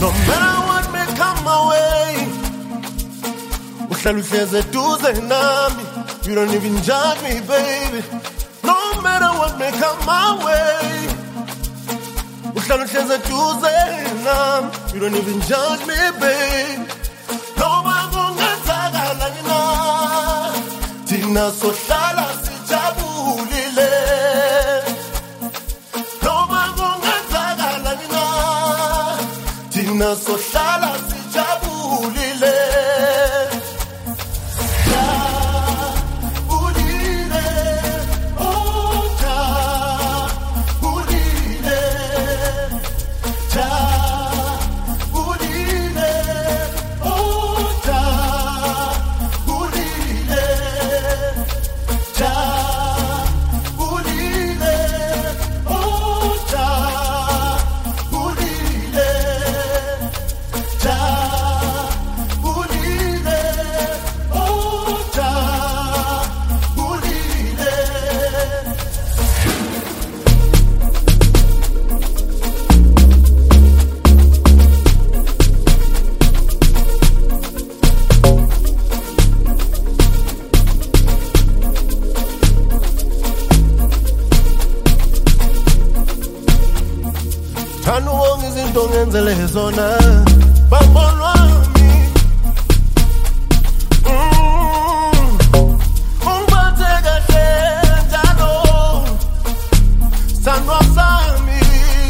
No matter what may come my way, uhlala uhlezi eduze nami. You don't even judge me, baby. No matter what may come my way, uhlala uhlezi eduze nami. You don't even judge me, baby. Noma kungenzakala na, thina sohlala sijabulile. Noma kungenzakala na, thina sohlala sijabulile. Thanda wonke izinto ngenzele zona babonwa mi. Ungiphathe kahle njalo sandwa sami.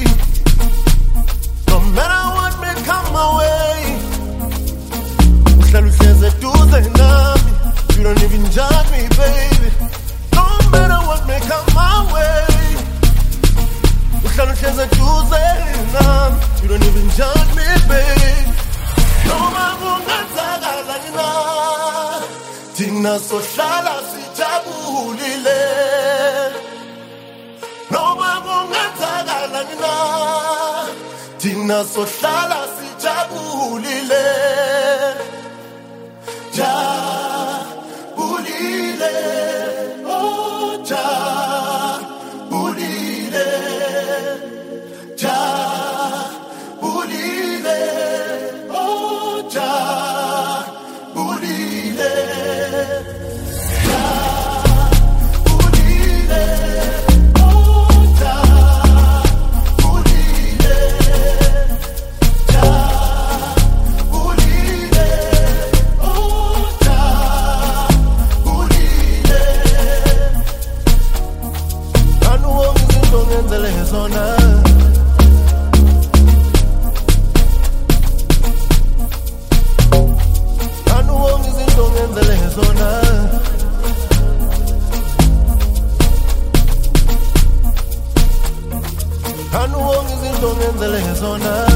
No matter what may come my way, uhlala uhlezi eduze nami. You don't even judge me, baby. No matter what may come my way, uhlala uhlezi eduze nami. You don't even judge me, baby. Noma kungenzakala na, thina sohlala sijabulile. Noma kungenzakala na, thina sohlala sijabulile. Jabulile, oh jabulile. Jabulile, oh jabulile. Jabulile, oh jabulile. Jabulile, oh jabulile. Thanda wonke izinto ngenzele zona. Zona Thanda wonke izinto ngenzele zona.